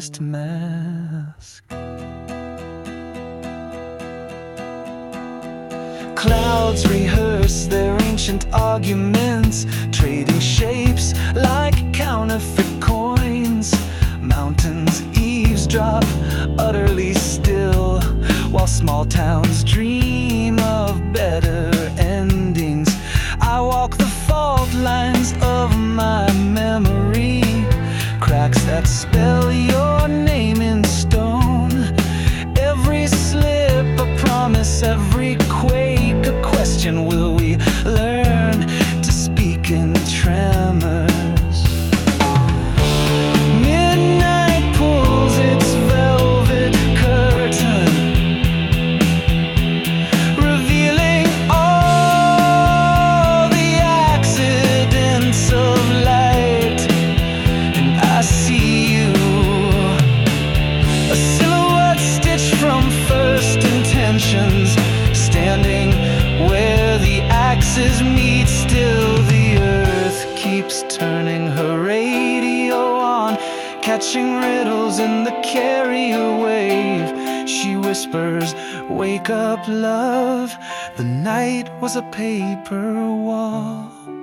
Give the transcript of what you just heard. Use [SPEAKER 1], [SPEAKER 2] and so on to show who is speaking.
[SPEAKER 1] last mask. Clouds rehearse their ancient arguments, trading shapes like counterfeit coins. Mountains eavesdrop, utterly still, while small towns dream of better endings. I walk the fault lines of my memory, cracks that spell your name in stone. Every slip a promise, every quake a question. Will we learn to speak in tremors? Midnight pulls its velvet curtain, revealing all the accidents of light. And I see you, a silhouette stitched from first intentions, standing where the axes meet. Still the earth keeps turning her radio on, catching riddles in the carrier wave. She whispers, "Wake up, love, the night was a paper wall."